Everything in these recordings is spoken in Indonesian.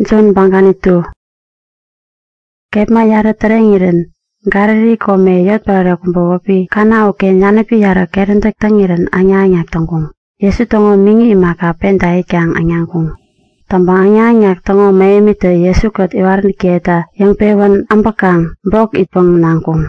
John bangkan itu. Kepma yara terengiren. Garari kome yot para kumbawapi kana oke nyanepi yara kerentek tengiren anya-anyak tongkong. Yesu tongo mingi imaka penta ikyang anyangkong. Tambang anya-anyak tongo meemi te Yesu kot iwarni kieta yang pewan ampakang brok ipong nangkong.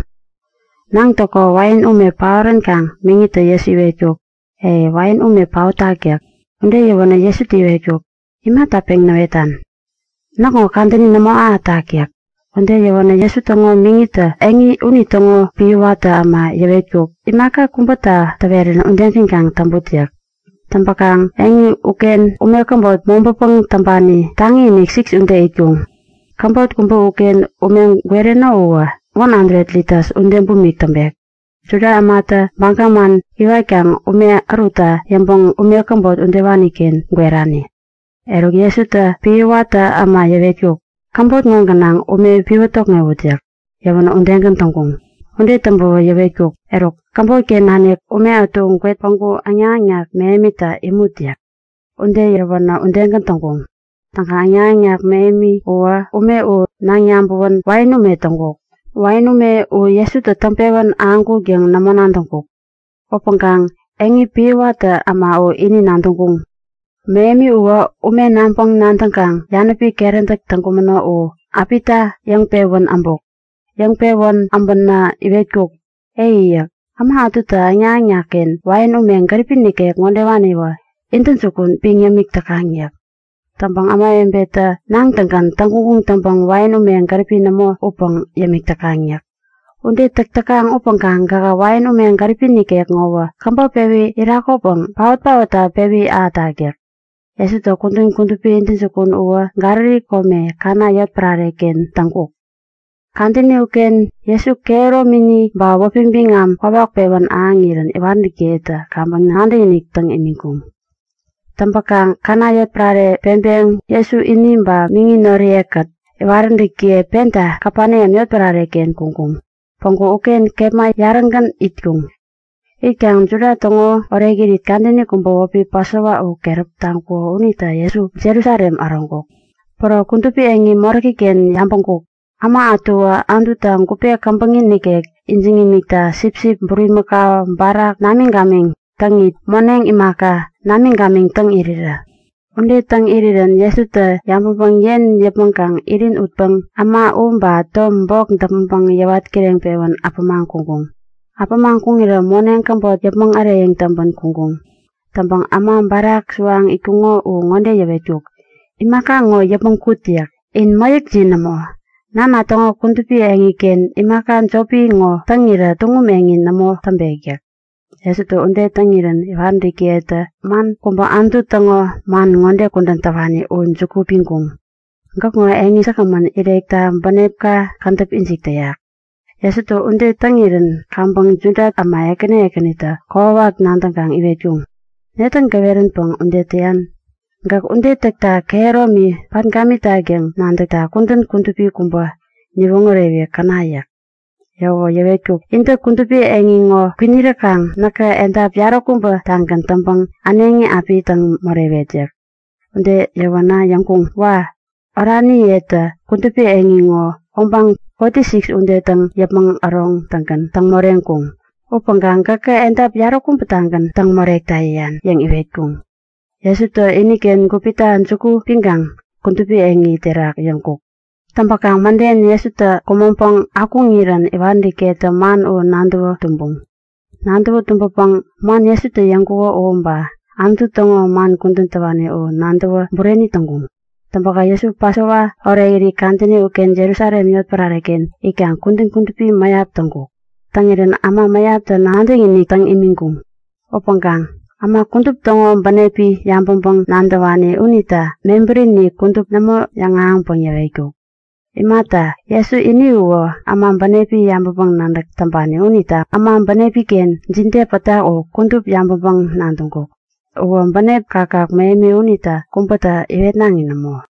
Nang toko wain ume pauren kang mingi te Yesu iwejok. Wain ume pau takyak. Unde yawana Yesu tiwejok. Ima tapeng nawetan. Nako kanteni namo takyak. Unde yawana Yesu tongo mingi te engi uni tongo piwata ama yawejok. Imaka kumbata tawerin undensin kang tambutyak. Tampakang engi uken ume kambot mombopong tampani tangi nik 6 unde ikung. Kambot kumbo uken ume guerena uwa 100 liters unde bumik tambek. Sudah amata bangkaman iwakang ume aruta yambong ume kambot unde waniken guerani. Erok Yesu ta piwata ama yawejok. Kambot ngonganang ume piwatok ngewujak. Yawana undengan tongkong. Unde tambo yawejok. Erok kambot ken hanek ume atung kwet pangku anya-anyak meemita imutyak. Unde yawana undengan tongkong. Tangka anya-anyak meemi uwa ume u nangyambuwan wainume tongkok. Wainume u Yesu ta tampewan angku gyang namonan tongkok. Opangkang engi piwata ama u ini nantongkong. Meemi uwa ume nampang nantangkang yanapi kerentek tangkumano u apita yang pewan ambok. Yang pewan amban na iwejok. Iya, ama atuta anya-anyaken wain ume garipin nikek ngondewani wa inten sukun pingyamik takangyak. Tampang ama embeta nang tangkan tangkungkung tampang wain ume garipin namo upang yamik takangyak. Unde takang upang kang kaka wain ume garipin nikek ngowa kamba pewi irakopang paut-pauta pewi atagyak. Yesu to kuntupi inten sukun uwa garari kome kana yot prareken tangkuk. Kantini uken Yesu kero mini ba wapimbingam wabak pewan angiran iwan diketa kambang nanding inik tang imingkung. Tampakang kana yot prare pembeng Yesu ini ba mingi nori ekat iwaran dikie penta kapaneam yot prareken kungkung. Pongku uken kepma yarangkan itkung. Ikyang juda tongo oregirit kantini kumbawapi pasawa u kerep tangko unita Yesu Jerusalem arongkok. Poro kuntupi engi morkiken yampongkok. Ama atua andutang kupe kampangin nikek injingi mikta sip-sip burimaka barak naming gaming tangit moneng imaka naming gaming tang irira. Unde tang iriran Yesu ta yampang yen yapangkang irin utpang ama umba tom bok tampang yawat kireng pewan apamang kungkung. Apamang kungira moneng kampot yapang are yang tampan kungkung. Tampang ama barak suang ikungo u ngonde yawejok. Imaka ngo yapang kutiak in mayak jinamo. Nana tongo kuntupi engiken imakan copi ngo tangira tungum engin namo tambegyak. Yesu to unde tangiran iwan dikieta man kumba antu tongo man ngonde kundan tawani un cukup pingkung. Ngak ngo engi sakaman irekta banepka kantap insik tayak. Yesu to unde tangiran kambang judat ama ekene-ekenita kowak nantangkang iwejung. Netang kaweren pong unde tian. Ngak unde tekta kero mi pan kami tageng nantekta kunten kuntupi kumba nirungorewe kanayak. Yawo yawekuk inta kuntupi engingo kwinirakang naka entap yaro kumba tangkan tampang anengi api tang morewejek. Unde yawana yangkung wa orani yeta kuntupi engingo ombang 46 unde tang yapang arong tangkan tang morengkung. Upangkang kaka entap yaro kumba tangkan tang morek tayan yang iwekung. Yesu to ini ken kupitan suku pinggang kuntupi engi terak yangkuk. Tampakang manden Yesu to kumompong aku ngiran iwan diketa man o nanduwa tumbung. Nanduwa tumbupang man Yesu to yangkuwa omba. Antu tongo man kuntun tawani o nanduwa bureni tunggung. Tampaka Yesu pasawa ore iri kantini uken Jerusalem yot parareken ikan kuntun kuntupi mayap tungguk. Tangiran ama mayap to nanding ini tang imingkung. Opangkang ama kuntup tongo banepi yang pompong nandawani unita memberi ni kuntup namo yang angpong yawego. Imata Yesu ini uwo ama banepi yang pompong nandak tampani unita ama banepi ken jinte pata o kuntup yang pompong nandungko. Uwo banep kakak memi unita kumpata iwet nangin namo.